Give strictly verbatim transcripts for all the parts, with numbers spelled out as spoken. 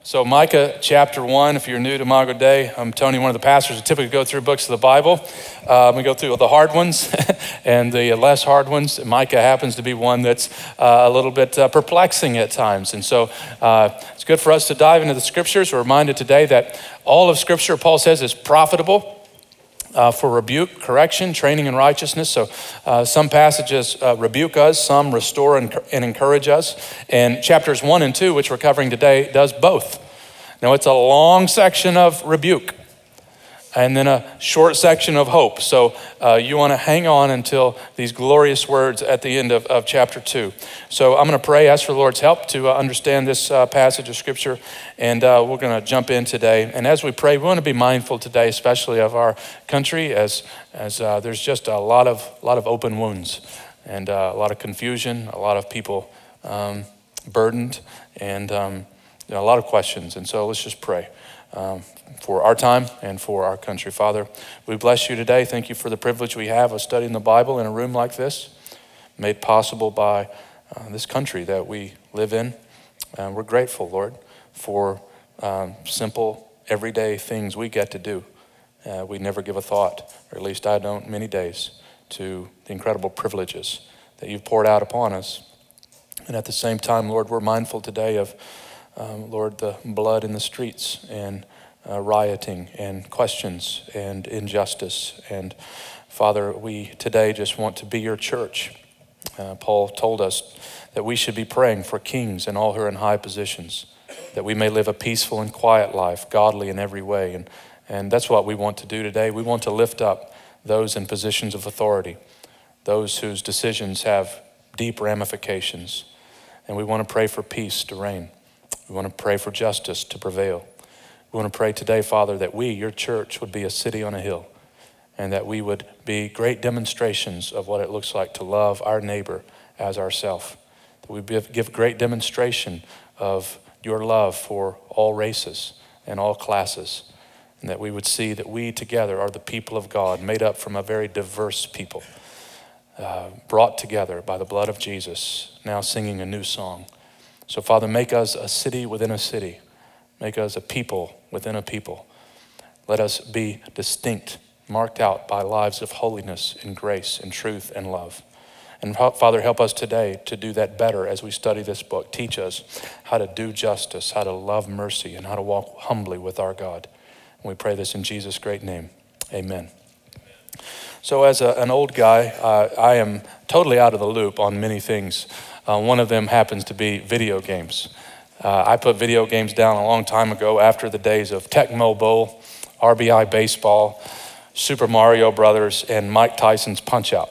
So Micah chapter one, if you're new to Mago Day, I'm Tony, one of the pastors who typically go through books of the Bible. Uh, we go through the hard ones and the less hard ones. Micah happens to be one that's uh, a little bit uh, perplexing at times. And so uh, it's good for us to dive into the scriptures. We're reminded today that all of scripture, Paul says, is profitable Uh, for rebuke, correction, training in righteousness. So uh, some passages uh, rebuke us, some restore and, and encourage us. And chapters one and two, which we're covering today, does both. Now it's a long section of rebuke and then a short section of hope. So uh, you want to hang on until these glorious words at the end of, of chapter two. So I'm going to pray, ask for the Lord's help to uh, understand this uh, passage of scripture, and uh, we're going to jump in today. And as we pray, we want to be mindful today, especially of our country, as as uh, there's just a lot of lot of open wounds and uh, a lot of confusion, a lot of people um, burdened, and um, you know, a lot of questions. And so let's just pray. Um, for our time and for our country. Father, we bless you today. Thank you for the privilege we have of studying the Bible in a room like this, made possible by uh, this country that we live in. Uh, we're grateful, Lord, for um, simple, everyday things we get to do. Uh, we never give a thought, or at least I don't many days, to the incredible privileges that you've poured out upon us. And at the same time, Lord, we're mindful today of Um, Lord, the blood in the streets and uh, rioting and questions and injustice. And Father, we today just want to be your church. Uh, Paul told us that we should be praying for kings and all who are in high positions, that we may live a peaceful and quiet life, godly in every way. And, and that's what we want to do today. We want to lift up those in positions of authority, those whose decisions have deep ramifications. And we want to pray for peace to reign. We want to pray for justice to prevail. We want to pray today, Father, that we, your church, would be a city on a hill, and that we would be great demonstrations of what it looks like to love our neighbor as ourselves. That we give great demonstration of your love for all races and all classes, and that we would see that we together are the people of God, made up from a very diverse people, uh, brought together by the blood of Jesus, now singing a new song. So Father, make us a city within a city. Make us a people within a people. Let us be distinct, marked out by lives of holiness and grace and truth and love. And Father, help us today to do that better as we study this book. Teach us how to do justice, how to love mercy, and how to walk humbly with our God. And we pray this in Jesus' great name. Amen. So as a, an old guy, uh, I am totally out of the loop on many things. Uh, one of them happens to be video games. Uh, I put video games down a long time ago after the days of Tecmo Bowl, R B I Baseball, Super Mario Brothers, and Mike Tyson's Punch-Out.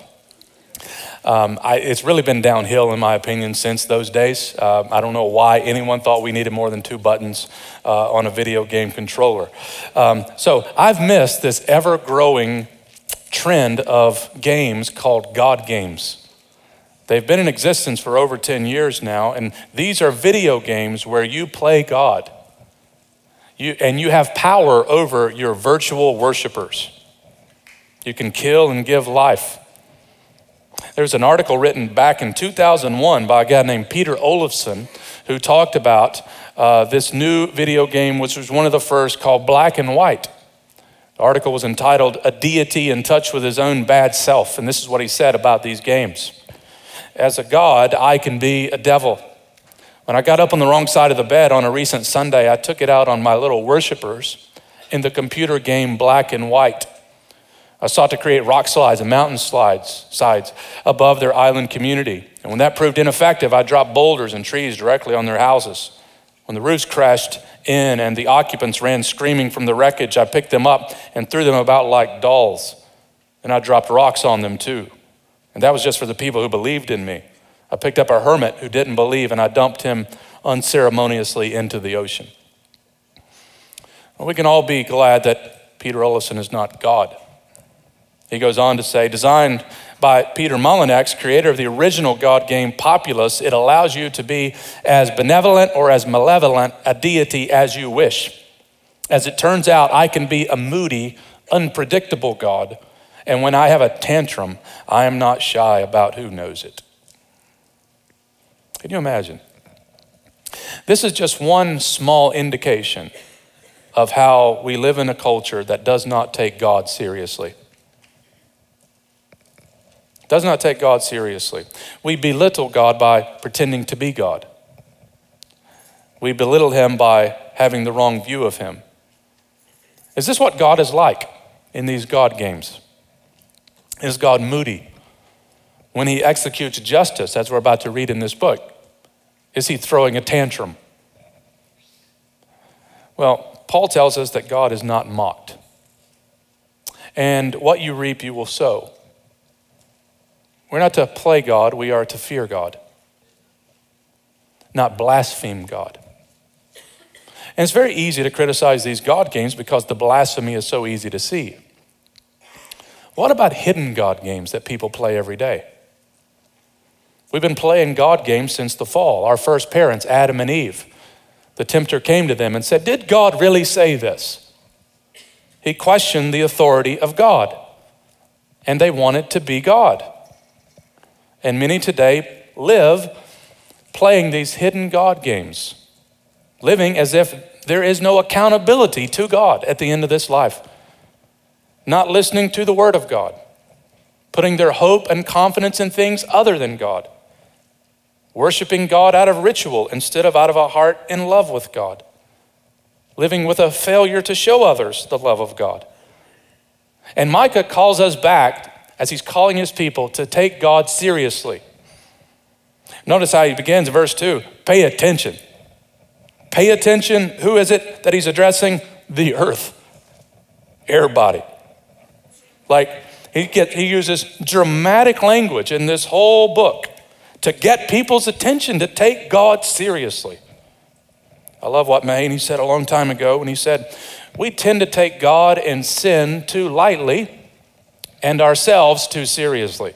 Um, I, it's really been downhill, in my opinion, since those days. Uh, I don't know why anyone thought we needed more than two buttons uh, on a video game controller. Um, so I've missed this ever-growing trend of games called God games. They've been in existence for over ten years now, and these are video games where you play God. You, and you have power over your virtual worshipers. You can kill and give life. There's an article written back in two thousand one by a guy named Peter Olofsson, who talked about uh, this new video game, which was one of the first, called Black and White. The article was entitled "A Deity in Touch with His Own Bad Self," and this is what he said about these games. As a God, I can be a devil. When I got up on the wrong side of the bed on a recent Sunday, I took it out on my little worshipers in the computer game Black and White. I sought to create rock slides and mountain slides sides above their island community. And when that proved ineffective, I dropped boulders and trees directly on their houses. When the roofs crashed in and the occupants ran screaming from the wreckage, I picked them up and threw them about like dolls. And I dropped rocks on them too. And that was just for the people who believed in me. I picked up a hermit who didn't believe, and I dumped him unceremoniously into the ocean. Well, we can all be glad that Peter Olofsson is not God. He goes on to say, designed by Peter Molyneux, creator of the original God game Populous, it allows you to be as benevolent or as malevolent a deity as you wish. As it turns out, I can be a moody, unpredictable God. And when I have a tantrum, I am not shy about who knows it. Can you imagine? This is just one small indication of how we live in a culture that does not take God seriously. Does not take God seriously. We belittle God by pretending to be God. We belittle him by having the wrong view of him. Is this what God is like in these God games? Is God moody when he executes justice, as we're about to read in this book? Is he throwing a tantrum? Well, Paul tells us that God is not mocked. And what you reap, you will sow. We're not to play God, we are to fear God, not blaspheme God. And it's very easy to criticize these God games because the blasphemy is so easy to see. What about hidden God games that people play every day? We've been playing God games since the fall. Our first parents, Adam and Eve, the tempter came to them and said, "Did God really say this?" He questioned the authority of God, and they wanted to be God. And many today live playing these hidden God games, living as if there is no accountability to God at the end of this life, not listening to the word of God, putting their hope and confidence in things other than God, worshiping God out of ritual instead of out of a heart in love with God, living with a failure to show others the love of God. And Micah calls us back, as he's calling his people, to take God seriously. Notice how he begins in verse two, pay attention. Pay attention, who is it that he's addressing? The earth, everybody. Like he, get, he uses dramatic language in this whole book to get people's attention, to take God seriously. I love what Mahaney said a long time ago when he said, we tend to take God and sin too lightly and ourselves too seriously.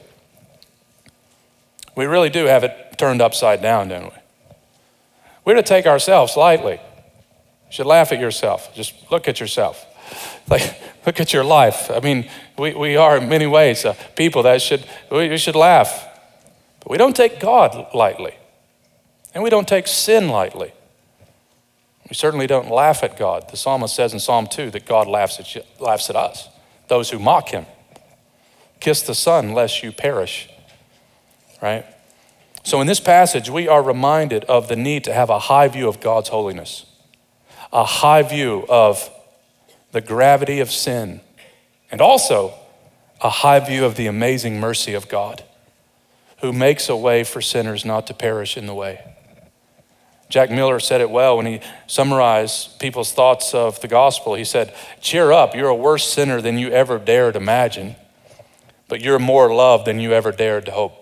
We really do have it turned upside down, don't we? We're to take ourselves lightly. You should laugh at yourself. Just look at yourself. Like, look at your life. I mean, we, we are in many ways uh, people that should, we, we should laugh. But we don't take God lightly. And we don't take sin lightly. We certainly don't laugh at God. The psalmist says in Psalm two that God laughs at, you, laughs at us, those who mock him. Kiss the Son lest you perish, right? So in this passage, we are reminded of the need to have a high view of God's holiness, a high view of the gravity of sin, and also a high view of the amazing mercy of God, who makes a way for sinners not to perish in the way. Jack Miller said it well when he summarized people's thoughts of the gospel. He said, cheer up, you're a worse sinner than you ever dared imagine, but you're more loved than you ever dared to hope.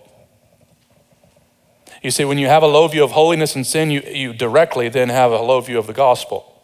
You see, when you have a low view of holiness and sin, you, you directly then have a low view of the gospel,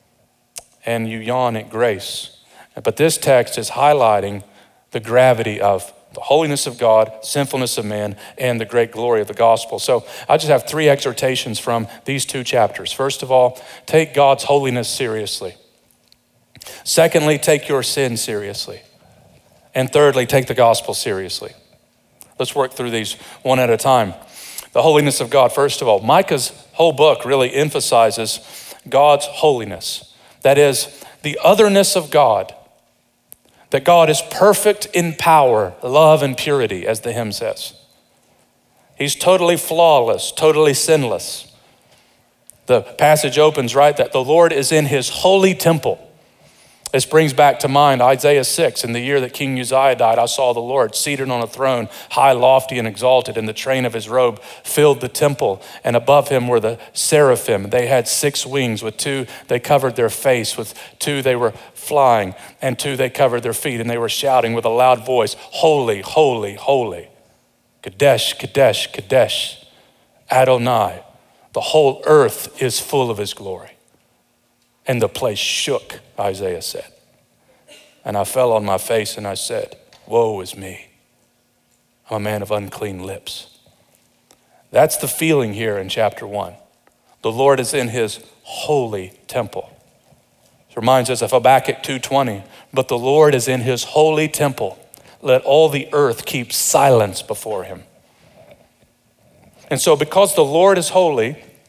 and you yawn at grace. But this text is highlighting the gravity of the holiness of God, sinfulness of man, and the great glory of the gospel. So I just have three exhortations from these two chapters. First of all, take God's holiness seriously. Secondly, take your sin seriously. And thirdly, take the gospel seriously. Let's work through these one at a time. The holiness of God, first of all. Micah's whole book really emphasizes God's holiness. That is, the otherness of God. That God is perfect in power, love, and purity, as the hymn says. He's totally flawless, totally sinless. The passage opens, right, that the Lord is in his holy temple. This brings back to mind Isaiah six. In the year that King Uzziah died, I saw the Lord seated on a throne, high, lofty, and exalted, and the train of his robe filled the temple. And above him were the seraphim. They had six wings. With two, they covered their face. With two, they were flying. And two, they covered their feet. And they were shouting with a loud voice, holy, holy, holy. Kadesh, Kadesh, Kadesh, Adonai. The whole earth is full of his glory. And the place shook, Isaiah said. And I fell on my face and I said, woe is me. I'm a man of unclean lips. That's the feeling here in chapter one. The Lord is in his holy temple. It reminds us of Habakkuk two twenty. But the Lord is in his holy temple. Let all the earth keep silence before him. And so because the Lord is holy,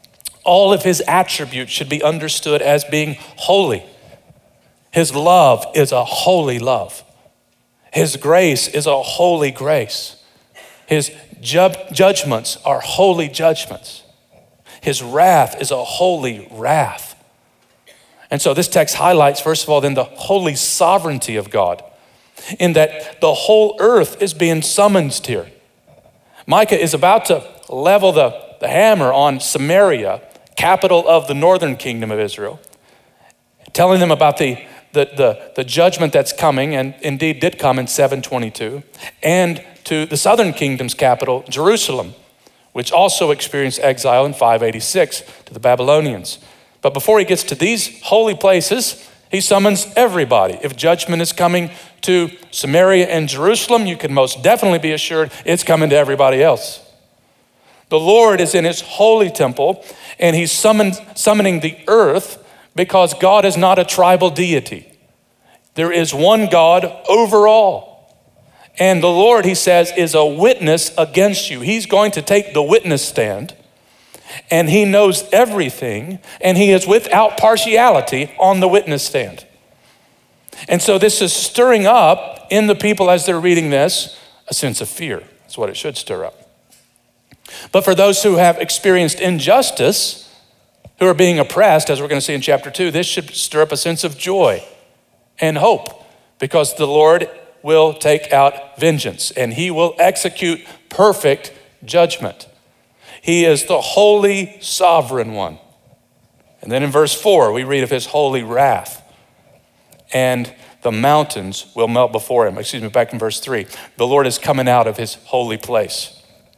All of his attributes should be understood as being holy. His love is a holy love. His grace is a holy grace. His ju- judgments are holy judgments. His wrath is a holy wrath. And so this text highlights, first of all, then the holy sovereignty of God, in that the whole earth is being summoned here. Micah is about to level the, the hammer on Samaria, capital of the northern kingdom of Israel, telling them about the, the, the, the judgment that's coming, and indeed did come in seven twenty-two, and to the southern kingdom's capital, Jerusalem, which also experienced exile in five eighty-six to the Babylonians. But before he gets to these holy places, he summons everybody. If judgment is coming to Samaria and Jerusalem, you can most definitely be assured it's coming to everybody else. The Lord is in his holy temple, and he's summoned, summoning the earth because God is not a tribal deity. There is one God over all. And the Lord, he says, is a witness against you. He's going to take the witness stand, and he knows everything, and he is without partiality on the witness stand. And so this is stirring up in the people as they're reading this, a sense of fear. That's what it should stir up. But for those who have experienced injustice, who are being oppressed, as we're going to see in chapter two, this should stir up a sense of joy and hope, because the Lord will take out vengeance and he will execute perfect judgment. He is the holy sovereign one. And then in verse four, we read of his holy wrath, and the mountains will melt before him. Excuse me, back in verse three. The Lord is coming out of his holy place.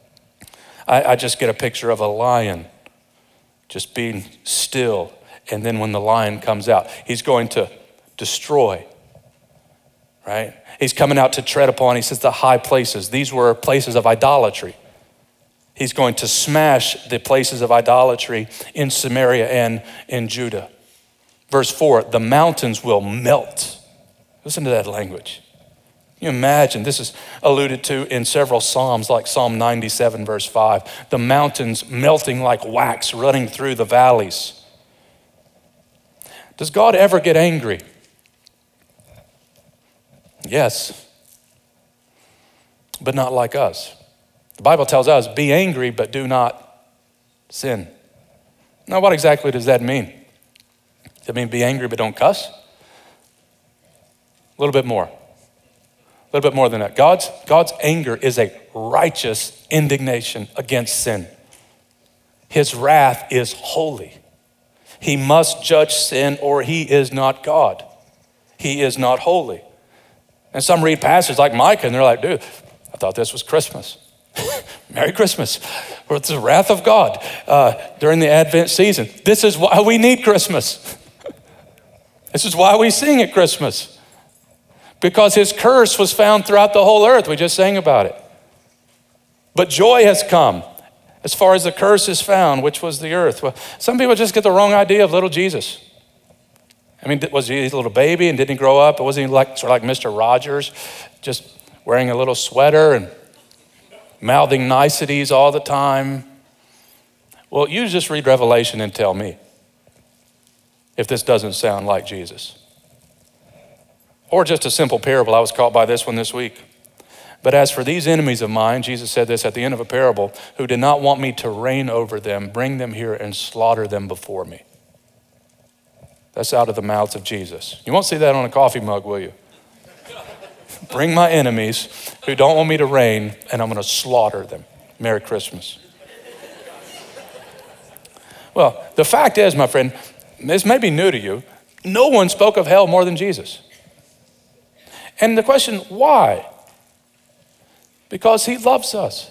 I, I just get a picture of a lion just being still. And then when the lion comes out, he's going to destroy, right? He's coming out to tread upon, he says, the high places. These were places of idolatry. He's going to smash the places of idolatry in Samaria and in Judah. Verse four, the mountains will melt. Listen to that language. Can you imagine? This is alluded to in several Psalms, like Psalm ninety-seven, verse five. The mountains melting like wax running through the valleys. Does God ever get angry? Yes, but not like us. The Bible tells us, be angry, but do not sin. Now, what exactly does that mean? Does it mean be angry, but don't cuss? A little bit more. A little bit more than that. God's, God's anger is a righteous indignation against sin. His wrath is holy. He must judge sin or he is not God. He is not holy. And some read passages like Micah and they're like, dude, I thought this was Christmas. Merry Christmas. Or it's the wrath of God uh, during the Advent season. This is why we need Christmas. This is why we sing at Christmas. Because his curse was found throughout the whole earth. We just sang about it. But joy has come as far as the curse is found, which was the earth. Well, some people just get the wrong idea of little Jesus. I mean, was he a little baby and didn't he grow up? Wasn't he like, sort of like Mister Rogers, just wearing a little sweater and mouthing niceties all the time? Well, you just read Revelation and tell me if this doesn't sound like Jesus. Or just a simple parable. I was caught by this one this week. But as for these enemies of mine, Jesus said this at the end of a parable, who did not want me to reign over them, bring them here and slaughter them before me. That's out of the mouths of Jesus. You won't see that on a coffee mug, will you? Bring my enemies who don't want me to reign, and I'm going to slaughter them. Merry Christmas. Well, the fact is, my friend, this may be new to you. No one spoke of hell more than Jesus. And the question, why? Because he loves us.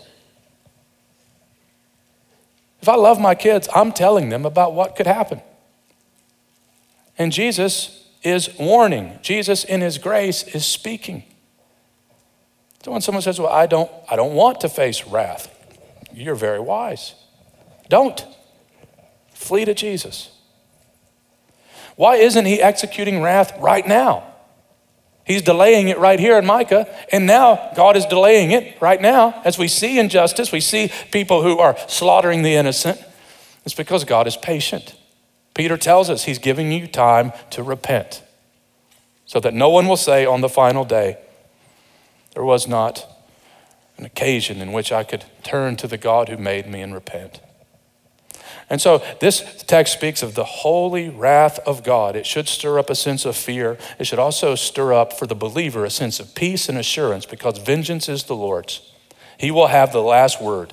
If I love my kids, I'm telling them about what could happen. And Jesus is warning. Jesus in his grace is speaking. So when someone says, well, I don't, I don't want to face wrath, you're very wise. Don't. Flee to Jesus. Why isn't he executing wrath right now? He's delaying it right here in Micah, and now God is delaying it right now. As we see injustice, we see people who are slaughtering the innocent. It's because God is patient. Peter tells us he's giving you time to repent so that no one will say on the final day, there was not an occasion in which I could turn to the God who made me and repent. And so this text speaks of the holy wrath of God. It should stir up a sense of fear. It should also stir up for the believer a sense of peace and assurance, because vengeance is the Lord's. He will have the last word.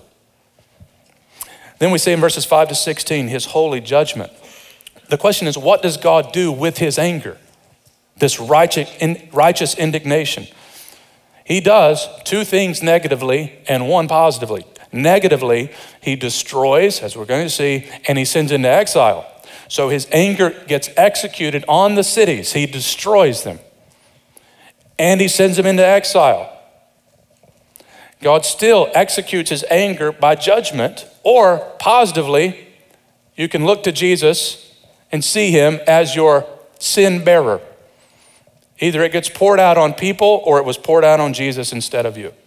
Then we see in verses five to sixteen, his holy judgment. The question is, what does God do with his anger? This righteous, righteous indignation. He does two things negatively and one positively. Negatively, he destroys, as we're going to see, and he sends into exile. So his anger gets executed on the cities. He destroys them. And he sends them into exile. God still executes his anger by judgment, or positively, you can look to Jesus and see him as your sin bearer. Either it gets poured out on people or it was poured out on Jesus instead of you.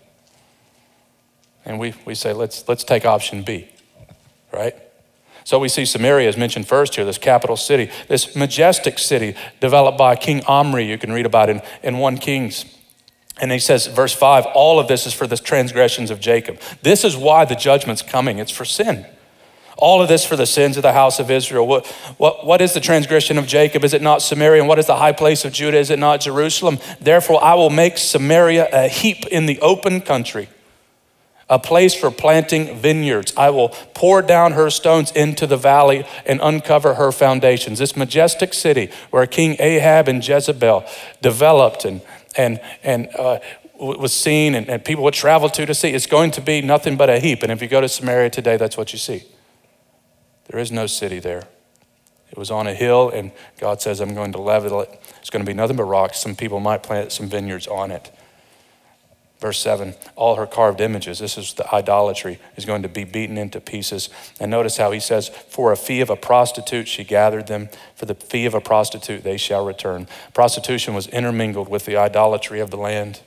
And we, we say, let's, let's take option B, right? So we see Samaria is mentioned first here, this capital city, this majestic city developed by King Omri, you can read about in, in First Kings. And he says, verse five, all of this is for the transgressions of Jacob. This is why the judgment's coming. It's for sin. All of this for the sins of the house of Israel. What, what, what is the transgression of Jacob? Is it not Samaria? And what is the high place of Judah? Is it not Jerusalem? Therefore, I will make Samaria a heap in the open country, a place for planting vineyards. I will pour down her stones into the valley and uncover her foundations. This majestic city where King Ahab and Jezebel developed and and and uh, was seen and, and people would travel to to see, it's going to be nothing but a heap. And if you go to Samaria today, that's what you see. There is no city there. It was on a hill, and God says, I'm going to level it. It's going to be nothing but rocks. Some people might plant some vineyards on it. Verse seven, all her carved images, this is the idolatry, is going to be beaten into pieces. And notice how he says, for a fee of a prostitute, she gathered them. For the fee of a prostitute, they shall return. Prostitution was intermingled with the idolatry of the land.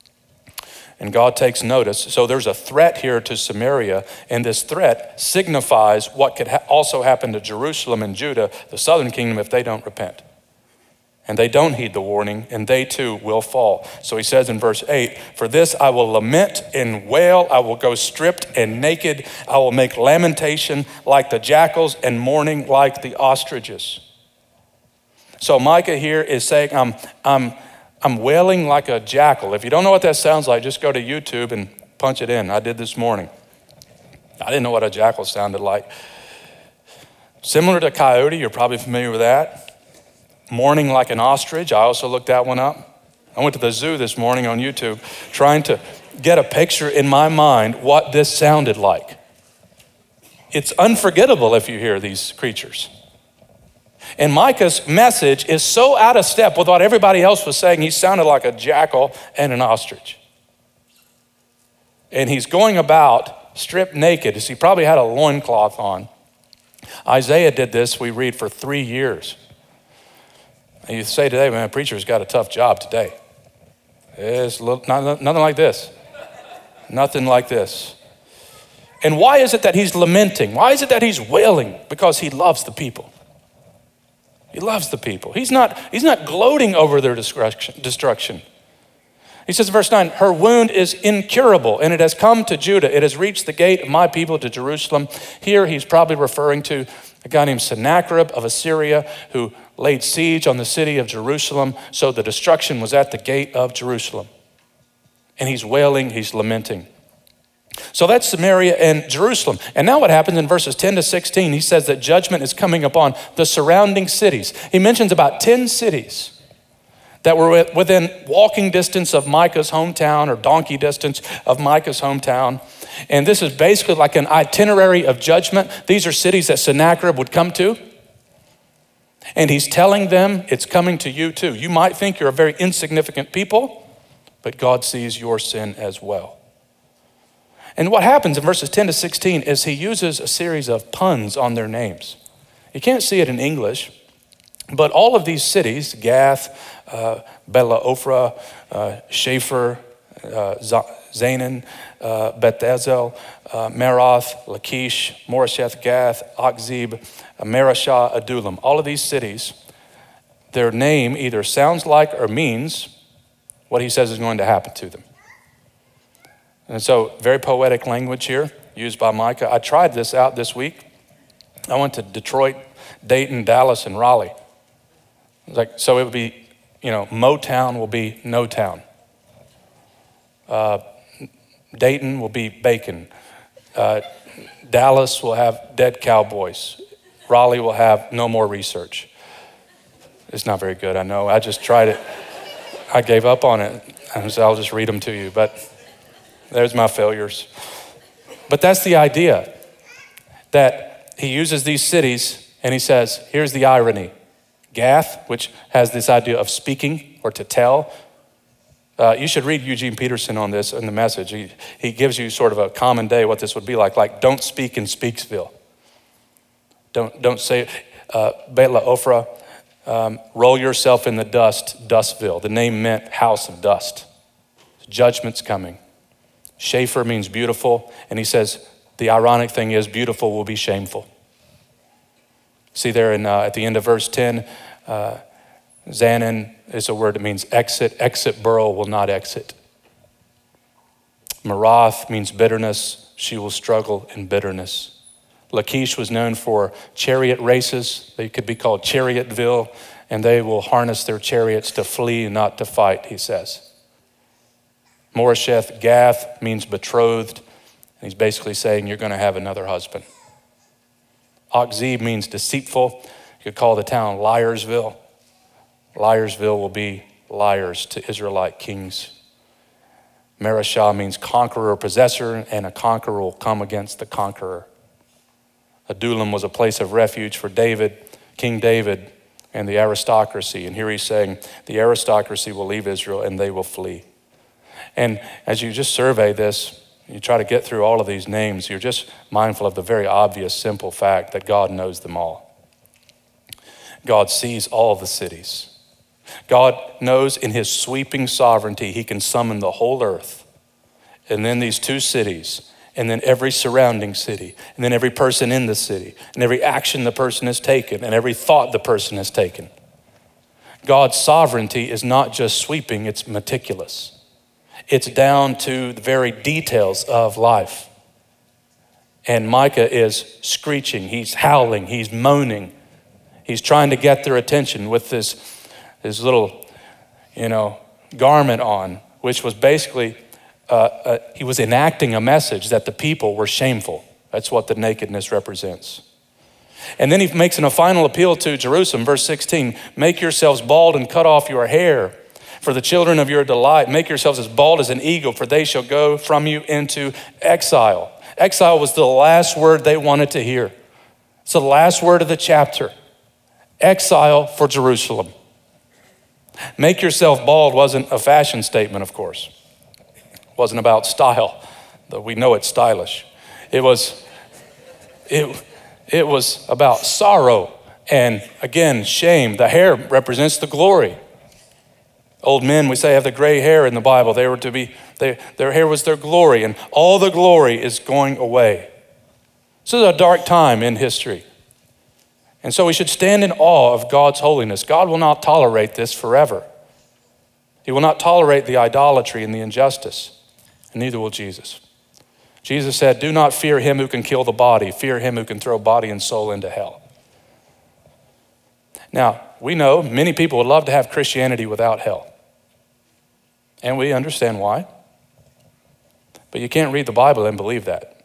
And God takes notice. So there's a threat here to Samaria, and this threat signifies what could ha- also happen to Jerusalem and Judah, the southern kingdom, if they don't repent. And they don't heed the warning, and they too will fall. So he says in verse eight, for this I will lament and wail, I will go stripped and naked, I will make lamentation like the jackals and mourning like the ostriches. So Micah here is saying, I'm, I'm, I'm wailing like a jackal. If you don't know what that sounds like, just go to YouTube and punch it in. I did this morning. I didn't know what a jackal sounded like. Similar to coyote, you're probably familiar with that. Mourning like an ostrich, I also looked that one up. I went to the zoo this morning on YouTube trying to get a picture in my mind what this sounded like. It's unforgettable if you hear these creatures. And Micah's message is so out of step with what everybody else was saying. He sounded like a jackal and an ostrich. And he's going about stripped naked. He probably had a loincloth on. Isaiah did this, we read, for three years. And you say today, man, a preacher's got a tough job today. It's a little, not, nothing like this. Nothing like this. And why is it that he's lamenting? Why is it that he's wailing? Because he loves the people. He loves the people. He's not, he's not gloating over their destruction. He says in verse nine, her wound is incurable, and it has come to Judah. It has reached the gate of my people to Jerusalem. Here he's probably referring to a guy named Sennacherib of Assyria who laid siege on the city of Jerusalem. So the destruction was at the gate of Jerusalem. And he's wailing, he's lamenting. So that's Samaria and Jerusalem. And now what happens in verses ten to sixteen, he says that judgment is coming upon the surrounding cities. He mentions about ten cities that were within walking distance of Micah's hometown or donkey distance of Micah's hometown. And this is basically like an itinerary of judgment. These are cities that Sennacherib would come to. And he's telling them it's coming to you too. You might think you're a very insignificant people, but God sees your sin as well. And what happens in verses ten to sixteen is he uses a series of puns on their names. You can't see it in English, but all of these cities, Gath, uh, Bela Ophrah, uh, Schaefer, uh, Zanan, uh, Beth-ezel, uh, Meroth, Lachish, Moresheth, Gath, Akzib, uh, Marashah, Adullam. All of these cities, their name either sounds like or means what he says is going to happen to them. And so very poetic language here used by Micah. I tried this out this week. I went to Detroit, Dayton, Dallas, and Raleigh. Like, so it would be, you know, Motown will be no town. Uh, Dayton will be bacon. Uh, Dallas will have dead cowboys. Raleigh will have no more research. It's not very good, I know. I just tried it. I gave up on it. And so I'll just read them to you, but there's my failures. But that's the idea, that he uses these cities and he says, here's the irony. Gath, which has this idea of speaking or to tell. Uh, you should read Eugene Peterson on this in the Message. He, he gives you sort of a common day what this would be like, like don't speak in Speaksville. Don't, don't say, uh, Bela Ophrah, um, roll yourself in the dust, Dustville. The name meant house of dust. Judgment's coming. Schaefer means beautiful, and he says the ironic thing is beautiful will be shameful. See there in, uh, at the end of verse ten, uh, Zanan is a word that means exit. Exit Burl will not exit. Meroth means bitterness. She will struggle in bitterness. Lachish was known for chariot races. They could be called Chariotville, and they will harness their chariots to flee and not to fight, he says. Moresheth Gath means betrothed. And he's basically saying you're going to have another husband. Akzib means deceitful. You could call the town Liarsville. Liarsville will be liars to Israelite kings. Marashah means conqueror or possessor, and a conqueror will come against the conqueror. Adullam was a place of refuge for David, King David, and the aristocracy. And here he's saying the aristocracy will leave Israel and they will flee. And as you just survey this, you try to get through all of these names, you're just mindful of the very obvious, simple fact that God knows them all. God sees all the cities. God knows in his sweeping sovereignty, he can summon the whole earth. And then these two cities, and then every surrounding city, and then every person in the city, and every action the person has taken, and every thought the person has taken. God's sovereignty is not just sweeping, it's meticulous. It's down to the very details of life. And Micah is screeching, he's howling, he's moaning. He's trying to get their attention with this, this little, you know, garment on, which was basically, uh, uh, he was enacting a message that the people were shameful. That's what the nakedness represents. And then he makes an, a final appeal to Jerusalem, verse sixteen, make yourselves bald and cut off your hair. For the children of your delight, make yourselves as bald as an eagle, for they shall go from you into exile. Exile was the last word they wanted to hear. It's the last word of the chapter. Exile for Jerusalem. Make yourself bald wasn't a fashion statement, of course. It wasn't about style, though we know it's stylish. It was, it, it was about sorrow and, again, shame. The hair represents the glory. Old men, we say, have the gray hair in the Bible. They were to be, they, their hair was their glory, and all the glory is going away. This is a dark time in history. And so we should stand in awe of God's holiness. God will not tolerate this forever. He will not tolerate the idolatry and the injustice, and neither will Jesus. Jesus said, do not fear him who can kill the body, fear him who can throw body and soul into hell. Now, we know many people would love to have Christianity without hell. And we understand why. But you can't read the Bible and believe that.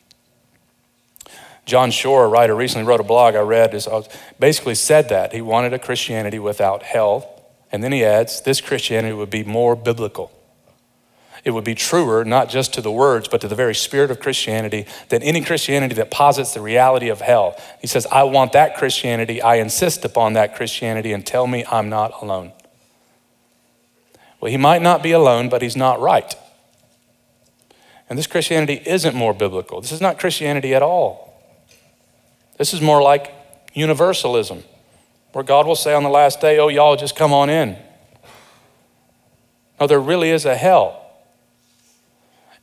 John Shore, a writer, recently wrote a blog I read, is basically said that. He wanted a Christianity without hell. And then he adds, this Christianity would be more biblical. It would be truer, not just to the words, but to the very spirit of Christianity, than any Christianity that posits the reality of hell. He says, I want that Christianity. I insist upon that Christianity, and tell me I'm not alone. Well, he might not be alone, but he's not right. And this Christianity isn't more biblical. This is not Christianity at all. This is more like universalism, where God will say on the last day, oh, y'all just come on in. No, there really is a hell.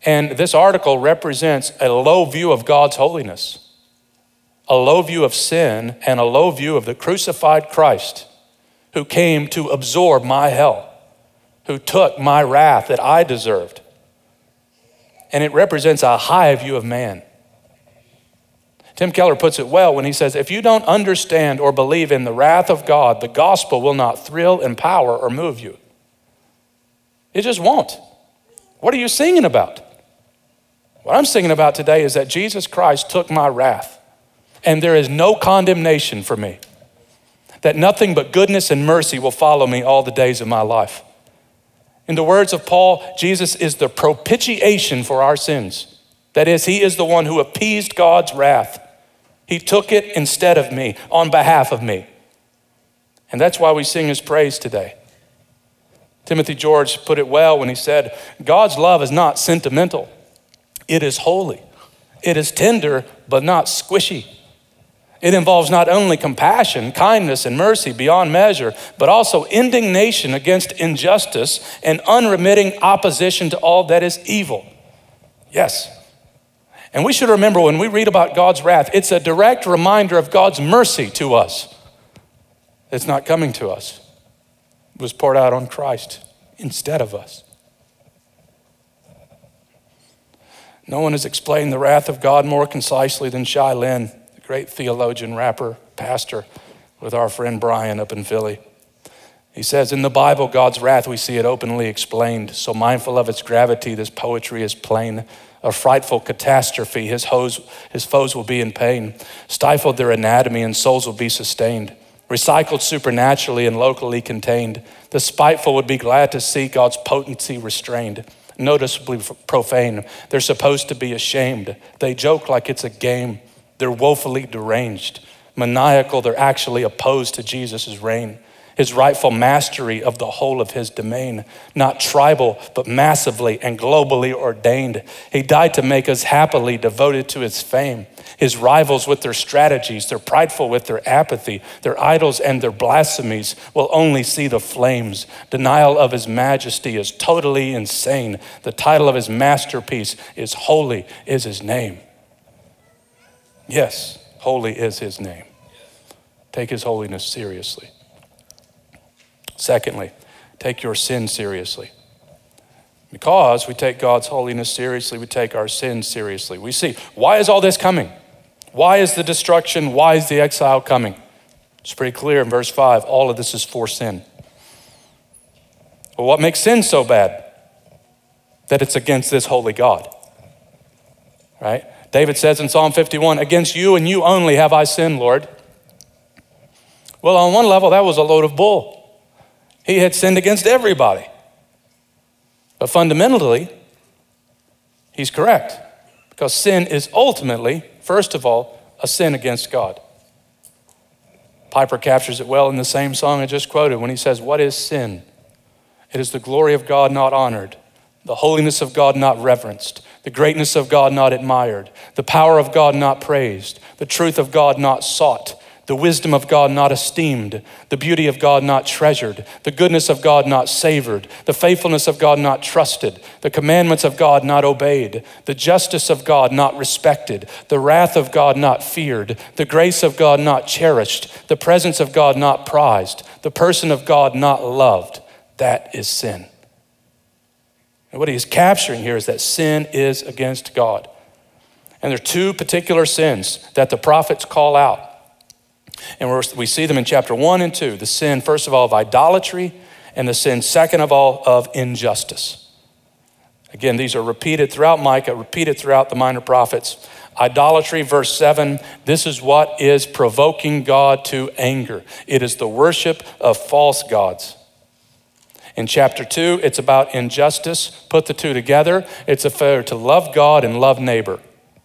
And this article represents a low view of God's holiness, a low view of sin, and a low view of the crucified Christ who came to absorb my hell, who took my wrath that I deserved. And it represents a high view of man. Tim Keller puts it well when he says, if you don't understand or believe in the wrath of God, the gospel will not thrill, empower, or move you. It just won't. What are you singing about? What I'm singing about today is that Jesus Christ took my wrath, and there is no condemnation for me, that nothing but goodness and mercy will follow me all the days of my life. In the words of Paul, Jesus is the propitiation for our sins. That is, he is the one who appeased God's wrath. He took it instead of me, on behalf of me. And that's why we sing his praise today. Timothy George put it well when he said, God's love is not sentimental. It is holy. It is tender, but not squishy. It involves not only compassion, kindness, and mercy beyond measure, but also indignation against injustice and unremitting opposition to all that is evil. Yes. And we should remember when we read about God's wrath, it's a direct reminder of God's mercy to us. It's not coming to us. It was poured out on Christ instead of us. No one has explained the wrath of God more concisely than Shai Linne, the great theologian, rapper, pastor, with our friend Brian up in Philly. He says, in the Bible, God's wrath, we see it openly explained. So mindful of its gravity, this poetry is plain. A frightful catastrophe, his, hoes, his foes will be in pain. Stifled their anatomy and souls will be sustained. Recycled supernaturally and locally contained. The spiteful would be glad to see God's potency restrained. Noticeably profane. They're supposed to be ashamed. They joke like it's a game. They're woefully deranged. Maniacal, they're actually opposed to Jesus' reign. His rightful mastery of the whole of his domain, not tribal, but massively and globally ordained. He died to make us happily devoted to his fame. His rivals with their strategies, they're prideful with their apathy, their idols and their blasphemies will only see the flames. Denial of his majesty is totally insane. The title of his masterpiece is Holy is his name. Yes, holy is his name. Take his holiness seriously. Secondly, take your sin seriously. Because we take God's holiness seriously, we take our sin seriously. We see, why is all this coming? Why is the destruction? Why is the exile coming? It's pretty clear in verse five, all of this is for sin. Well, what makes sin so bad? That it's against this holy God, right? David says in Psalm fifty-one, against you and you only have I sinned, Lord. Well, on one level, that was a load of bull. He had sinned against everybody. But fundamentally, he's correct, because sin is ultimately, first of all, a sin against God. Piper captures it well in the same song I just quoted when he says, what is sin? It is the glory of God not honored, the holiness of God not reverenced, the greatness of God not admired, the power of God not praised, the truth of God not sought, the wisdom of God not esteemed, the beauty of God not treasured, the goodness of God not savored, the faithfulness of God not trusted, the commandments of God not obeyed, the justice of God not respected, the wrath of God not feared, the grace of God not cherished, the presence of God not prized, the person of God not loved. That is sin. And what he is capturing here is that sin is against God. And there are two particular sins that the prophets call out. And we're, we see them in chapter one and two. The sin, first of all, of idolatry, and the sin, second of all, of injustice. Again, these are repeated throughout Micah, repeated throughout the minor prophets. Idolatry, verse seven, this is what is provoking God to anger. It is the worship of false gods. In chapter two, it's about injustice. Put the two together. It's a failure to love God and love neighbor.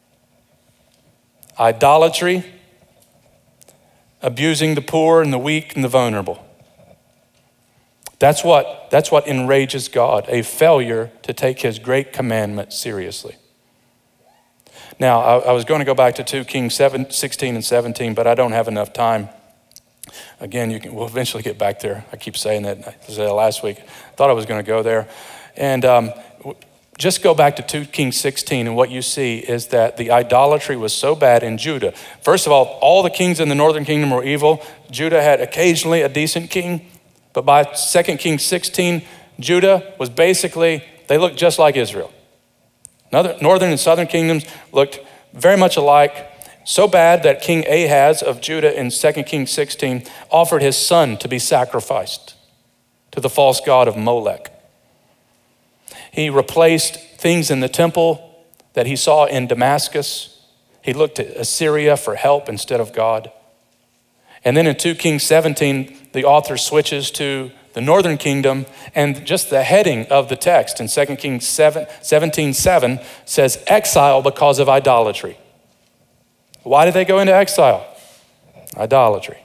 Idolatry, abusing the poor and the weak and the vulnerable. That's what, that's what enrages God, a failure to take his great commandment seriously. Now, I, I was going to go back to two Kings seven, sixteen and seventeen, but I don't have enough time. Again, you can, we'll eventually get back there. I keep saying that. I said last week. I thought I was going to go there. And um, Just go back to two Kings sixteen, and what you see is that the idolatry was so bad in Judah. First of all, all the kings in the northern kingdom were evil. Judah had occasionally a decent king, but by Second Kings sixteen, Judah was basically, they looked just like Israel. Northern and southern kingdoms looked very much alike, so bad that King Ahaz of Judah in Second Kings sixteen offered his son to be sacrificed to the false god of Molech. He replaced things in the temple that he saw in Damascus. He looked to Assyria for help instead of God. And then in two Kings seventeen, the author switches to the northern kingdom, and just the heading of the text in Second Kings seventeen seven says exile because of idolatry. Why did they go into exile? Idolatry.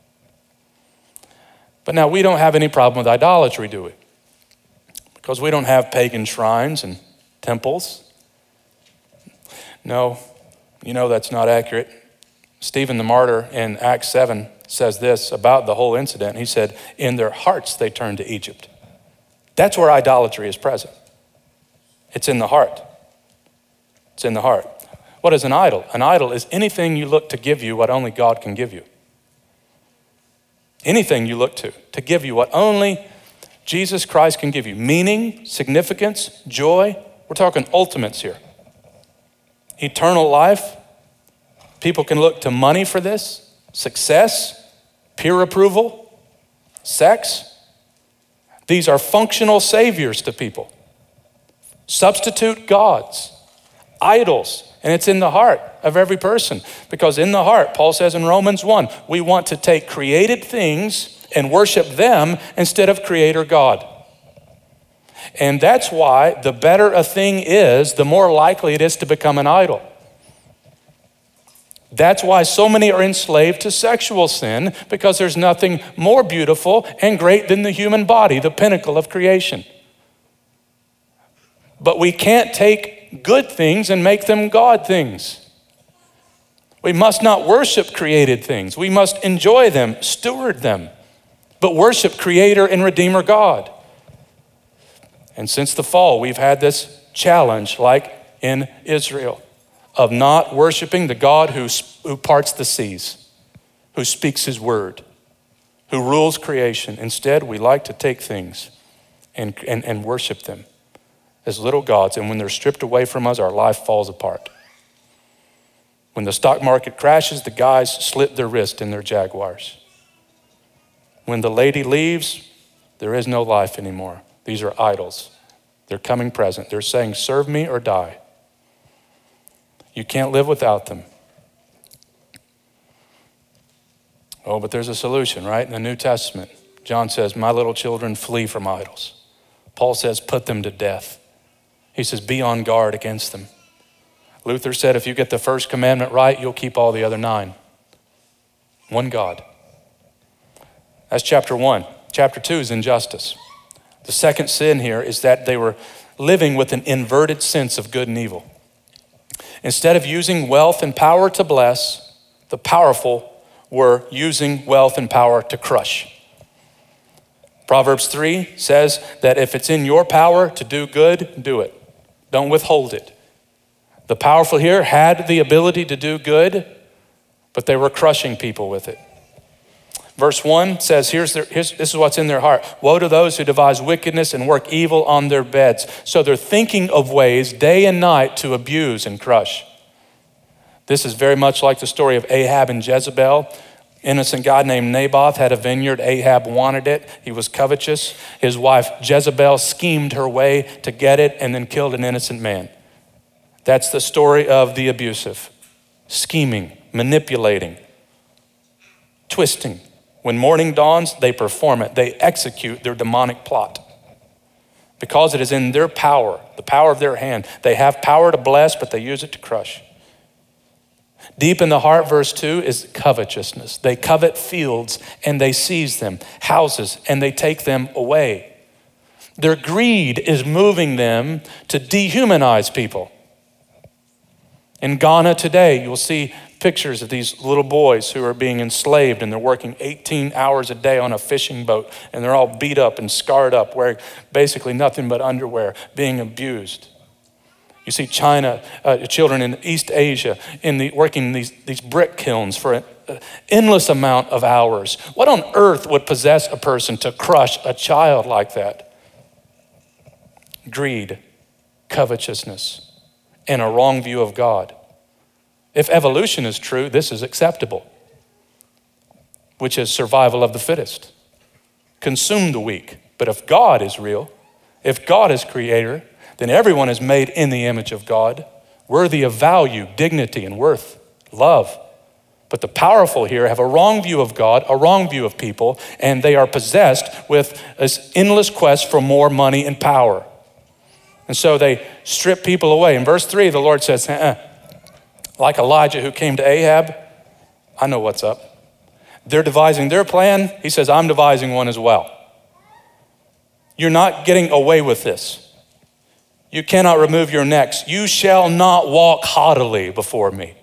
But now we don't have any problem with idolatry, do we? Because we don't have pagan shrines and temples. No, you know that's not accurate. Stephen the martyr in Acts seven says this about the whole incident. He said, in their hearts they turned to Egypt. That's where idolatry is present. It's in the heart. It's in the heart. What is an idol? An idol is anything you look to give you what only God can give you. Anything you look to, to give you what only Jesus Christ can give you. Meaning, significance, joy. We're talking ultimates here. Eternal life. People can look to money for this. Success, peer approval, sex. These are functional saviors to people. Substitute gods, idols, and it's in the heart of every person. Because in the heart, Paul says in Romans one, we want to take created things and worship them instead of Creator God. And that's why the better a thing is, the more likely it is to become an idol. That's why so many are enslaved to sexual sin, because there's nothing more beautiful and great than the human body, the pinnacle of creation. But we can't take good things and make them God things. We must not worship created things. We must enjoy them, steward them, but worship Creator and Redeemer God. And since the fall, we've had this challenge, like in Israel, of not worshiping the God who, who parts the seas, who speaks his word, who rules creation. Instead, we like to take things and, and, and worship them as little gods. And when they're stripped away from us, our life falls apart. When the stock market crashes, the guys slit their wrist in their Jaguars. When the lady leaves, there is no life anymore. These are idols. They're coming present. They're saying, serve me or die. You can't live without them. Oh, but there's a solution, right? In the New Testament, John says, my little children, flee from idols. Paul says, put them to death. He says, be on guard against them. Luther said, if you get the first commandment right, you'll keep all the other nine. One God. That's chapter one. Chapter two is injustice. The second sin here is that they were living with an inverted sense of good and evil. Instead of using wealth and power to bless, the powerful were using wealth and power to crush. Proverbs three says that if it's in your power to do good, do it. Don't withhold it. The powerful here had the ability to do good, but they were crushing people with it. Verse one says, here's, their, here's this is what's in their heart. Woe to those who devise wickedness and work evil on their beds. So they're thinking of ways day and night to abuse and crush. This is very much like the story of Ahab and Jezebel. Innocent guy named Naboth had a vineyard. Ahab wanted it. He was covetous. His wife Jezebel schemed her way to get it and then killed an innocent man. That's the story of the abusive. Scheming, manipulating, twisting. When morning dawns, they perform it. They execute their demonic plot because it is in their power, the power of their hand. They have power to bless, but they use it to crush. Deep in the heart, verse two, is covetousness. They covet fields and they seize them, houses, and they take them away. Their greed is moving them to dehumanize people. In Ghana today, you'll see pictures of these little boys who are being enslaved, and they're working eighteen hours a day on a fishing boat, and they're all beat up and scarred up, wearing basically nothing but underwear, being abused. You see China, uh, children in East Asia in the, working these, these brick kilns for an endless amount of hours. What on earth would possess a person to crush a child like that? Greed, covetousness, and a wrong view of God. If evolution is true, this is acceptable, which is survival of the fittest. Consume the weak. But if God is real, if God is creator, then everyone is made in the image of God, worthy of value, dignity, and worth, love. But the powerful here have a wrong view of God, a wrong view of people, and they are possessed with this endless quest for more money and power. And so they strip people away. In verse three, the Lord says, uh-uh. Like Elijah who came to Ahab, I know what's up. They're devising their plan. He says, I'm devising one as well. You're not getting away with this. You cannot remove your necks. You shall not walk haughtily before me.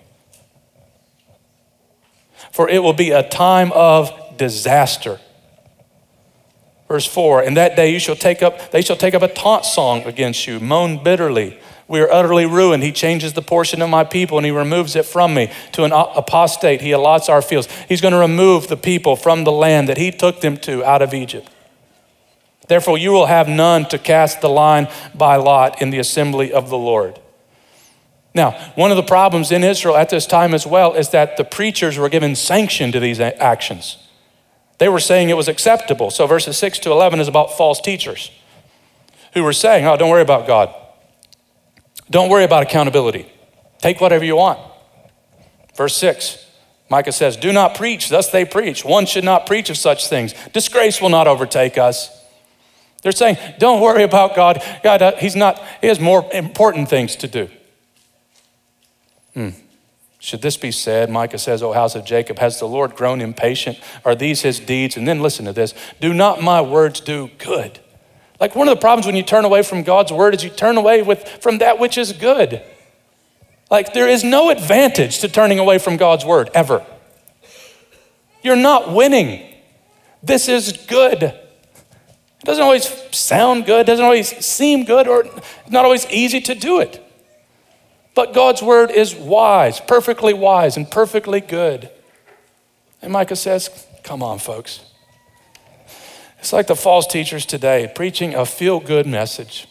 For it will be a time of disaster. Verse four, in that day you shall take up, they shall take up a taunt song against you, moan bitterly. We are utterly ruined. He changes the portion of my people and he removes it from me. To an apostate, he allots our fields. He's going to remove the people from the land that he took them to out of Egypt. Therefore, you will have none to cast the line by lot in the assembly of the Lord. Now, one of the problems in Israel at this time as well is that the preachers were given sanction to these actions. They were saying it was acceptable. So verses six to eleven is about false teachers who were saying, oh, don't worry about God. Don't worry about accountability. Take whatever you want. Verse six, Micah says, do not preach, thus they preach. One should not preach of such things. Disgrace will not overtake us. They're saying, don't worry about God. God, uh, he's not, he has more important things to do. Hmm. Should this be said? Micah says, O house of Jacob, has the Lord grown impatient? Are these his deeds? And then listen to this. Do not my words do good? Like one of the problems when you turn away from God's word is you turn away with from that which is good. Like there is no advantage to turning away from God's word, ever. You're not winning. This is good. It doesn't always sound good, doesn't always seem good, or it's not always easy to do it. But God's word is wise, perfectly wise and perfectly good. And Micah says, come on, folks. It's like the false teachers today preaching a feel-good message.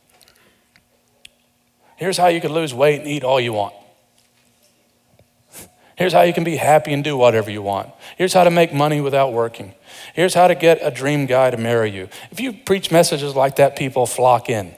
Here's how you can lose weight and eat all you want. Here's how you can be happy and do whatever you want. Here's how to make money without working. Here's how to get a dream guy to marry you. If you preach messages like that, people flock in.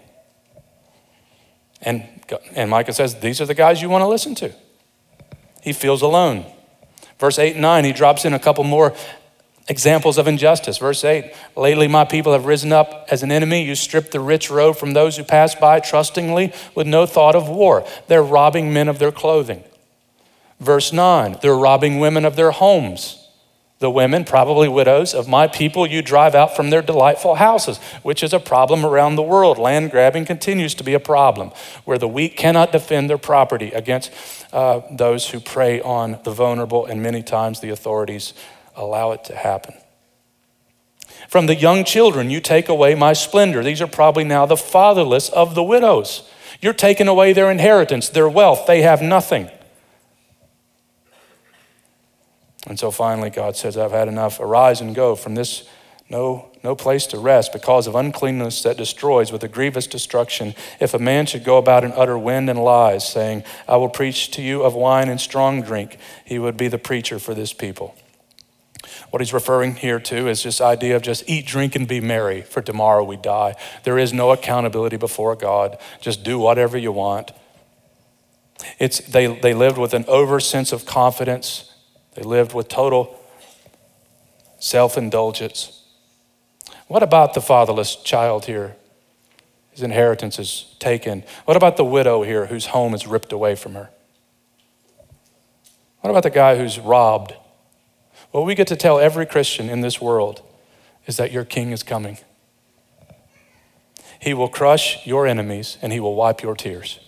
And, and Micah says, these are the guys you want to listen to. He feels alone. Verse eight and nine, he drops in a couple more examples of injustice. Verse eight, lately my people have risen up as an enemy. You strip the rich robe from those who pass by trustingly with no thought of war. They're robbing men of their clothing. Verse nine, they're robbing women of their homes. The women, probably widows of my people, you drive out from their delightful houses, which is a problem around the world. Land grabbing continues to be a problem where the weak cannot defend their property against uh, those who prey on the vulnerable, and many times the authorities allow it to happen. From the young children, you take away my splendor. These are probably now the fatherless of the widows. You're taking away their inheritance, their wealth. They have nothing. And so finally, God says, I've had enough. Arise and go from this no, no place to rest because of uncleanness that destroys with a grievous destruction. If a man should go about and utter wind and lies, saying, I will preach to you of wine and strong drink, he would be the preacher for this people. What he's referring here to is this idea of just eat, drink, and be merry, for tomorrow we die. There is no accountability before God. Just do whatever you want. It's they, they lived with an over sense of confidence. They lived with total self-indulgence. What about the fatherless child here? His inheritance is taken. What about the widow here whose home is ripped away from her? What about the guy who's robbed? What we get to tell every Christian in this world is that your king is coming. He will crush your enemies and he will wipe your tears.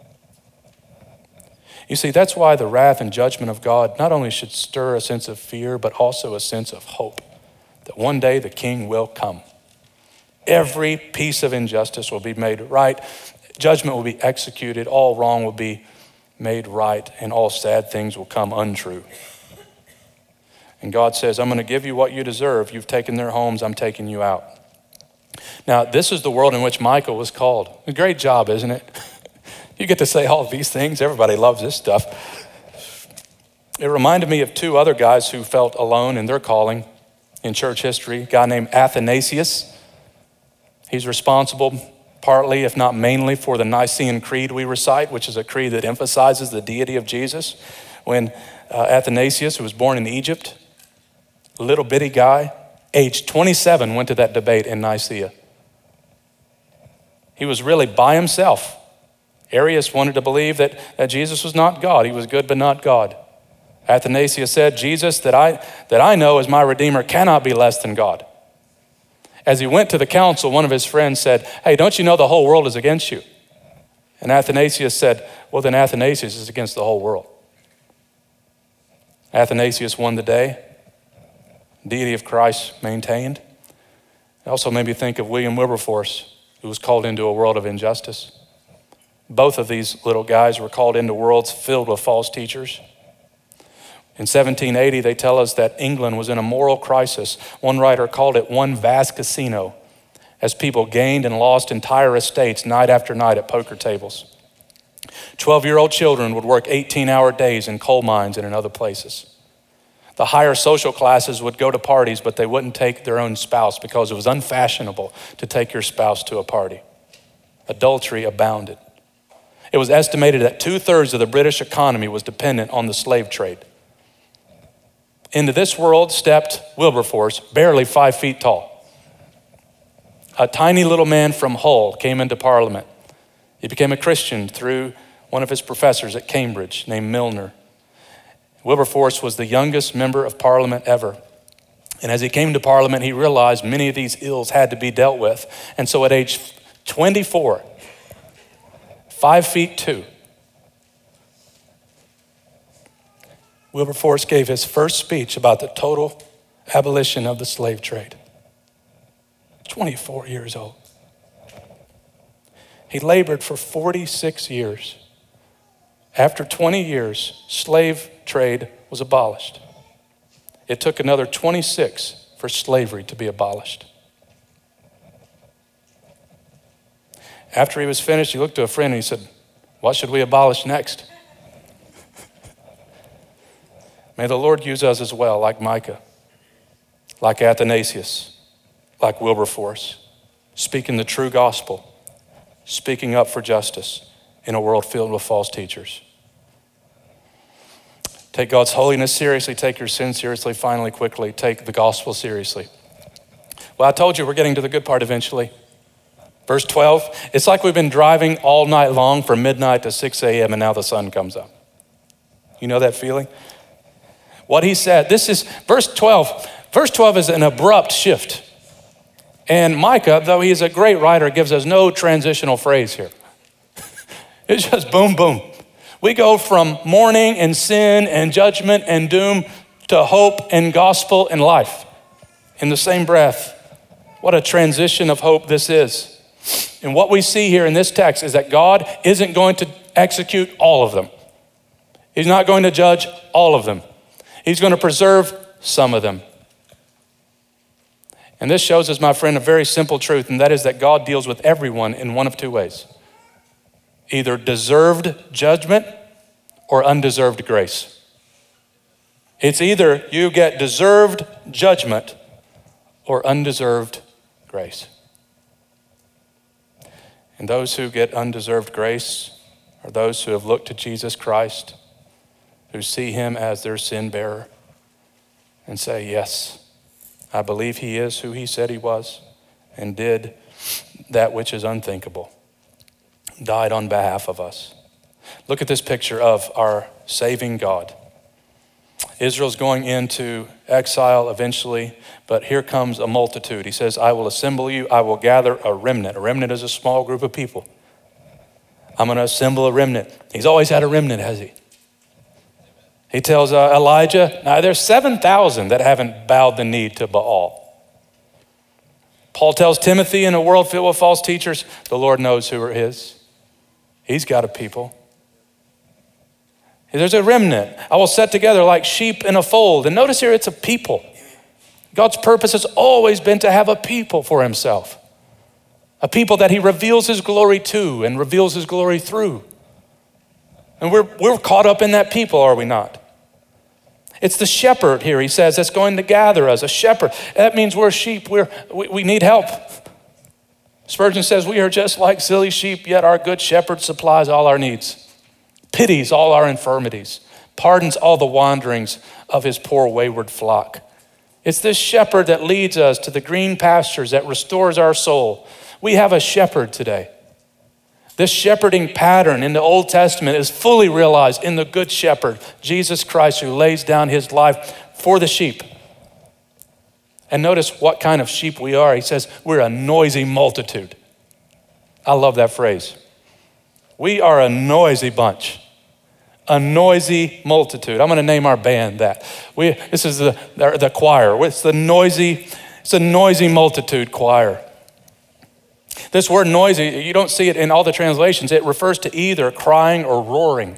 You see, that's why the wrath and judgment of God not only should stir a sense of fear, but also a sense of hope that one day the king will come. Every piece of injustice will be made right. Judgment will be executed, all wrong will be made right, and all sad things will come untrue. And God says, I'm going to give you what you deserve. You've taken their homes, I'm taking you out. Now, this is the world in which Micah was called. A great job, isn't it? You get to say all of these things. Everybody loves this stuff. It reminded me of two other guys who felt alone in their calling in church history. A guy named Athanasius. He's responsible partly, if not mainly, for the Nicene Creed we recite, which is a creed that emphasizes the deity of Jesus. When uh, Athanasius, who was born in Egypt, a little bitty guy, age twenty-seven, went to that debate in Nicaea. He was really by himself. Arius wanted to believe that, that Jesus was not God. He was good, but not God. Athanasius said, Jesus that I, that I know as my Redeemer cannot be less than God. As he went to the council, one of his friends said, hey, don't you know the whole world is against you? And Athanasius said, well, then Athanasius is against the whole world. Athanasius won the day. Deity of Christ maintained. It also made me think of William Wilberforce, who was called into a world of injustice. Both of these little guys were called into worlds filled with false teachers. In seventeen eighty, they tell us that England was in a moral crisis. One writer called it one vast casino, as people gained and lost entire estates night after night at poker tables. twelve-year-old children would work eighteen-hour days in coal mines and in other places. The higher social classes would go to parties, but they wouldn't take their own spouse because it was unfashionable to take your spouse to a party. Adultery abounded. It was estimated that two-thirds of the British economy was dependent on the slave trade. Into this world stepped Wilberforce, barely five feet tall. A tiny little man from Hull came into Parliament. He became a Christian through one of his professors at Cambridge named Milner. Wilberforce was the youngest member of Parliament ever. And as he came to Parliament, he realized many of these ills had to be dealt with. And so at age twenty-four, five feet two, Wilberforce gave his first speech about the total abolition of the slave trade. twenty-four years old. He labored for forty-six years. After twenty years, slave trade was abolished. It took another twenty-six for slavery to be abolished. After he was finished, he looked to a friend and he said, what should we abolish next? May the Lord use us as well, like Micah, like Athanasius, like Wilberforce, speaking the true gospel, speaking up for justice in a world filled with false teachers. Take God's holiness seriously, take your sin seriously, finally, quickly, take the gospel seriously. Well, I told you we're getting to the good part eventually. Verse twelve, it's like we've been driving all night long from midnight to six a.m. and now the sun comes up. You know that feeling? What he said, this is verse twelve. Verse twelve is an abrupt shift. And Micah, though he is a great writer, gives us no transitional phrase here. It's just boom, boom. We go from mourning and sin and judgment and doom to hope and gospel and life in the same breath. What a transition of hope this is. And what we see here in this text is that God isn't going to execute all of them. He's not going to judge all of them. He's going to preserve some of them. And this shows us, my friend, a very simple truth, and that is that God deals with everyone in one of two ways. Either deserved judgment or undeserved grace. It's either you get deserved judgment or undeserved grace. And those who get undeserved grace are those who have looked to Jesus Christ, who see him as their sin bearer and say, yes, I believe he is who he said he was and did that which is unthinkable, died on behalf of us. Look at this picture of our saving God. Israel's going into exile eventually, but here comes a multitude. He says, I will assemble you, I will gather a remnant. A remnant is a small group of people. I'm going to assemble a remnant. He's always had a remnant, has he? He tells uh, Elijah, now there's seven thousand that haven't bowed the knee to Baal. Paul tells Timothy, in a world filled with false teachers, the Lord knows who are his. He's got a people. There's a remnant. I will set together like sheep in a fold. And notice here, it's a people. God's purpose has always been to have a people for himself. A people that he reveals his glory to and reveals his glory through. And we're, we're caught up in that people, are we not? It's the shepherd here, he says, that's going to gather us, a shepherd. That means we're sheep, we're, we, we need help. Spurgeon says, we are just like silly sheep, yet our good shepherd supplies all our needs, pities all our infirmities, pardons all the wanderings of his poor wayward flock. It's this shepherd that leads us to the green pastures, that restores our soul. We have a shepherd today. This shepherding pattern in the Old Testament is fully realized in the good shepherd, Jesus Christ, who lays down his life for the sheep. And notice what kind of sheep we are. He says, we're a noisy multitude. I love that phrase. We are a noisy bunch, a noisy multitude. I'm going to name our band that. We, this is the, the, the choir. It's the noisy, it's a noisy multitude choir. This word noisy, you don't see it in all the translations. It refers to either crying or roaring.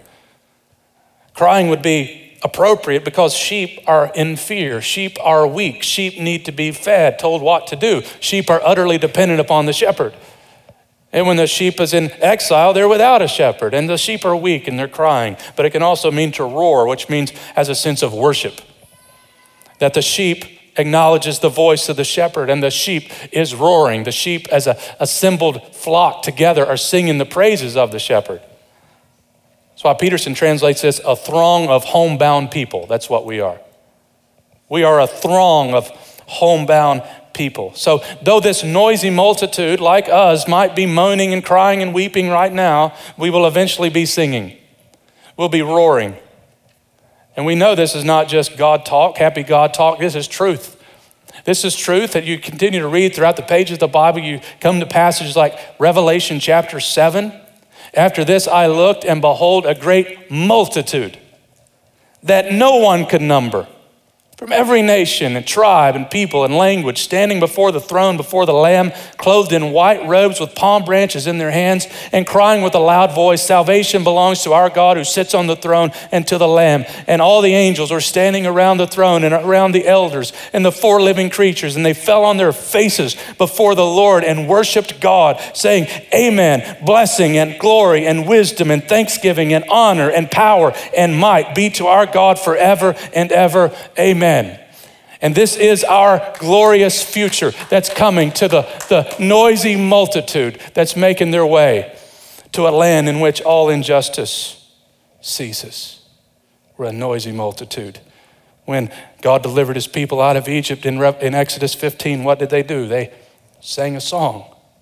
Crying would be appropriate because sheep are in fear. Sheep are weak. Sheep need to be fed, told what to do. Sheep are utterly dependent upon the shepherd. And when the sheep is in exile, they're without a shepherd. And the sheep are weak and they're crying. But it can also mean to roar, which means as a sense of worship. That the sheep acknowledges the voice of the shepherd and the sheep is roaring. The sheep as a assembled flock together are singing the praises of the shepherd. That's why Peterson translates this, a throng of homebound people. That's what we are. We are a throng of homebound people. So though this noisy multitude like us might be moaning and crying and weeping right now, we will eventually be singing. We'll be roaring. And we know this is not just God talk, happy God talk. This is truth. This is truth that you continue to read throughout the pages of the Bible. You come to passages like Revelation chapter seven. After this, I looked and behold a great multitude that no one could number, from every nation and tribe and people and language, standing before the throne, before the Lamb, clothed in white robes with palm branches in their hands, and crying with a loud voice, salvation belongs to our God who sits on the throne and to the Lamb. And all the angels were standing around the throne and around the elders and the four living creatures, and they fell on their faces before the Lord and worshiped God, saying, Amen, blessing and glory and wisdom and thanksgiving and honor and power and might be to our God forever and ever. Amen. Amen. And this is our glorious future that's coming to the, the noisy multitude that's making their way to a land in which all injustice ceases. We're a noisy multitude. When God delivered his people out of Egypt in, in Exodus fifteen, what did they do? They sang a song.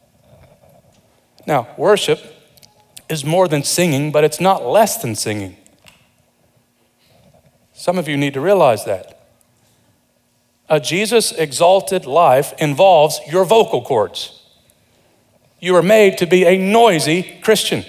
Now, worship is more than singing, but it's not less than singing. Some of you need to realize that. A Jesus-exalted life involves your vocal cords. You are made to be a noisy Christian.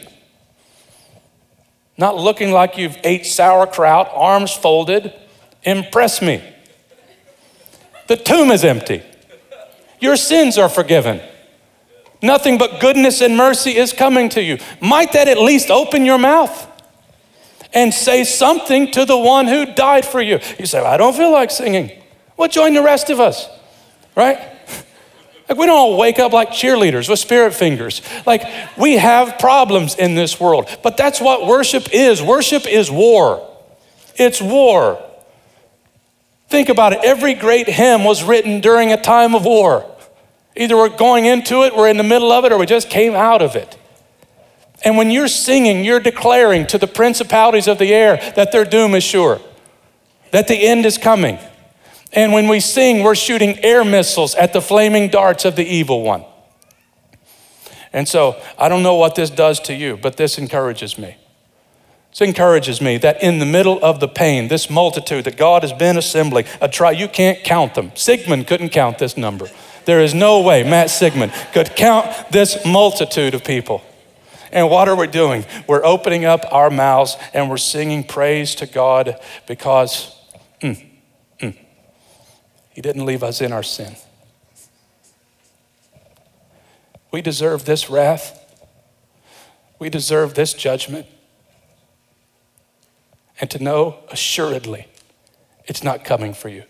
Not looking like you've ate sauerkraut, arms folded. Impress me. The tomb is empty. Your sins are forgiven. Nothing but goodness and mercy is coming to you. Might that at least open your mouth and say something to the one who died for you? You say, well, I don't feel like singing. Well, join the rest of us, right? Like we don't all wake up like cheerleaders with spirit fingers. Like we have problems in this world, but that's what worship is. Worship is war. It's war. Think about it. Every great hymn was written during a time of war. Either we're going into it, we're in the middle of it, or we just came out of it. And when you're singing, you're declaring to the principalities of the air that their doom is sure, that the end is coming. And when we sing, we're shooting air missiles at the flaming darts of the evil one. And so I don't know what this does to you, but this encourages me. This encourages me that in the middle of the pain, this multitude that God has been assembling, a tri- you can't count them. Sigmund couldn't count this number. There is no way Matt Sigmund could count this multitude of people. And what are we doing? We're opening up our mouths and we're singing praise to God because mm, mm, he didn't leave us in our sin. We deserve this wrath. We We deserve this judgment. And to know assuredly it's not coming for you.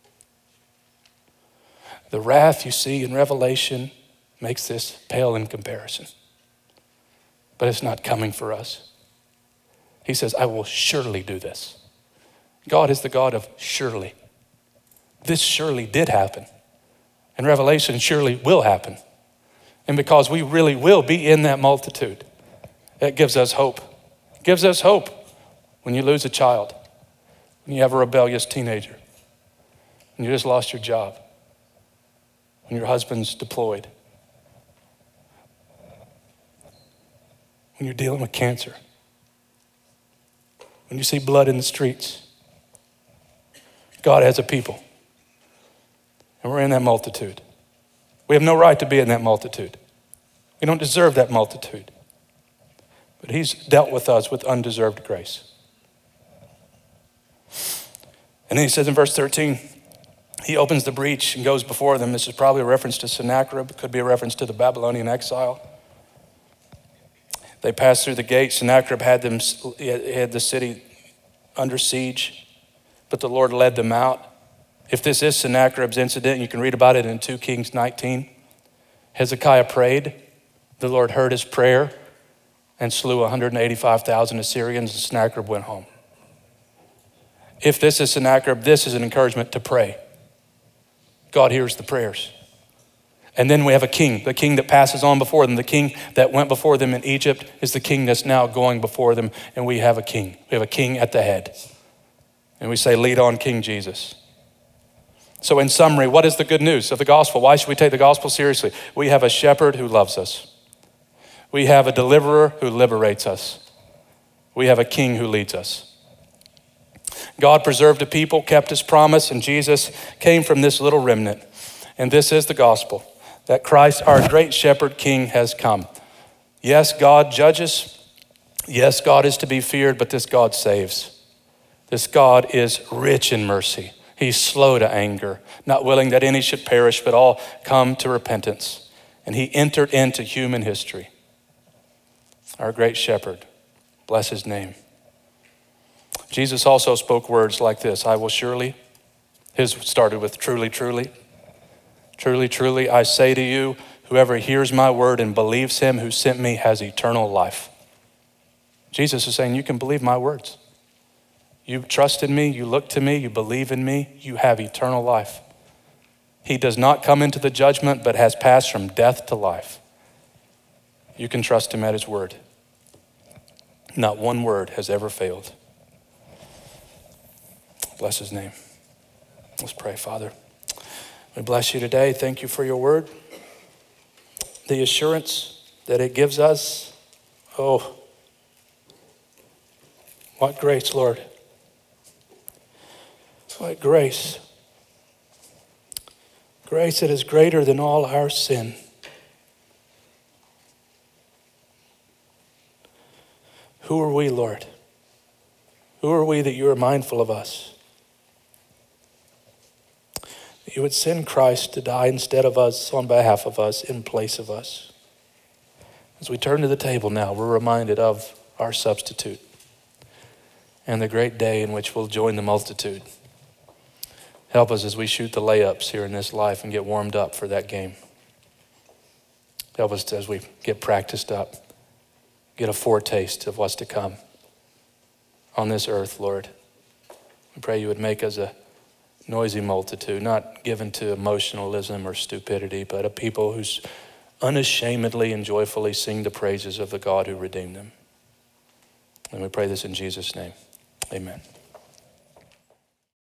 The wrath you see in Revelation makes this pale in comparison. But it's not coming for us. He says, I will surely do this. God is the God of surely. This surely did happen. And Revelation surely will happen. And because we really will be in that multitude, it gives us hope. It gives us hope when you lose a child, when you have a rebellious teenager, when you just lost your job, when your husband's deployed, when you're dealing with cancer, when you see blood in the streets. God has a people, and we're in that multitude. We have no right to be in that multitude. We don't deserve that multitude. But he's dealt with us with undeserved grace. And then he says in verse thirteen, he opens the breach and goes before them. This is probably a reference to Sennacherib. It could be a reference to the Babylonian exile. They passed through the gate. Sennacherib had them had the city under siege, but the Lord led them out. If this is Sennacherib's incident, you can read about it in Second Kings nineteen. Hezekiah prayed. The Lord heard his prayer and slew one hundred eighty-five thousand Assyrians, and Sennacherib went home. If this is Sennacherib, this is an encouragement to pray. God hears the prayers. And then we have a king, the king that passes on before them. The king that went before them in Egypt is the king that's now going before them. And we have a king. We have a king at the head. And we say, lead on, King Jesus. So in summary, what is the good news of the gospel? Why should we take the gospel seriously? We have a shepherd who loves us. We have a deliverer who liberates us. We have a king who leads us. God preserved a people, kept his promise, and Jesus came from this little remnant. And this is the gospel, that Christ, our great shepherd king, has come. Yes, God judges. Yes, God is to be feared, but this God saves. This God is rich in mercy. He's slow to anger, not willing that any should perish, but all come to repentance. And he entered into human history. Our great shepherd, bless his name. Jesus also spoke words like this, I will surely, his started with truly, truly. Truly, truly, I say to you, whoever hears my word and believes him who sent me has eternal life. Jesus is saying, you can believe my words. You trust in me, you look to me, you believe in me, you have eternal life. He does not come into the judgment, but has passed from death to life. You can trust him at his word. Not one word has ever failed. Bless his name. Let's pray, Father. We bless you today. Thank you for your word. The assurance that it gives us. Oh, what grace, Lord. What grace. Grace that is greater than all our sin. Who are we, Lord? Who are we that you are mindful of us? You would send Christ to die instead of us, on behalf of us, in place of us. As we turn to the table now, we're reminded of our substitute and the great day in which we'll join the multitude. Help us as we shoot the layups here in this life and get warmed up for that game. Help us as we get practiced up, get a foretaste of what's to come on this earth, Lord. We pray you would make us a noisy multitude, not given to emotionalism or stupidity, but a people who unashamedly and joyfully sing the praises of the God who redeemed them. And we pray this in Jesus' name. Amen.